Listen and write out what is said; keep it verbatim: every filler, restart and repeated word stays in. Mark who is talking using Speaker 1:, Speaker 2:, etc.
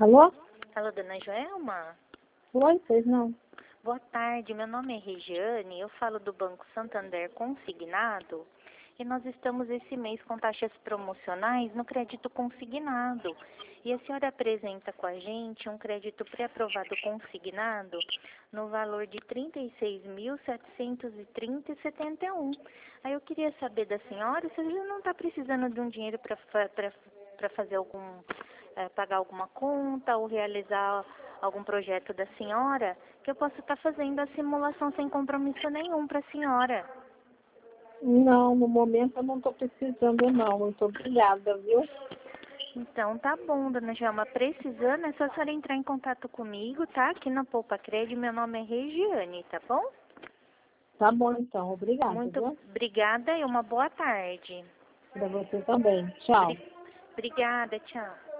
Speaker 1: Alô?
Speaker 2: Alô, dona Joelma?
Speaker 1: Oi, pois não.
Speaker 2: Boa tarde, meu nome é Regiane, eu falo do Banco Santander Consignado e nós estamos esse mês com taxas promocionais no crédito consignado. E a senhora apresenta com a gente um crédito pré-aprovado consignado no valor de trinta e seis mil setecentos e trinta reais e setenta e um. Aí eu queria saber da senhora se a senhora não está precisando de um dinheiro para para fazer algum, é, pagar alguma conta ou realizar algum projeto da senhora, que eu possa estar fazendo a simulação sem compromisso nenhum para a senhora.
Speaker 1: Não, no momento eu não estou precisando não. Muito obrigada, viu?
Speaker 2: Então tá bom, dona Gelma. Precisando, é só a senhora entrar em contato comigo, tá? Aqui na Poupa Crédito, meu nome é Regiane, tá bom?
Speaker 1: Tá bom então, obrigada,
Speaker 2: Muito
Speaker 1: viu?
Speaker 2: obrigada e uma boa tarde.
Speaker 1: Para você também. Tchau.
Speaker 2: Bri- Obrigada, tchau.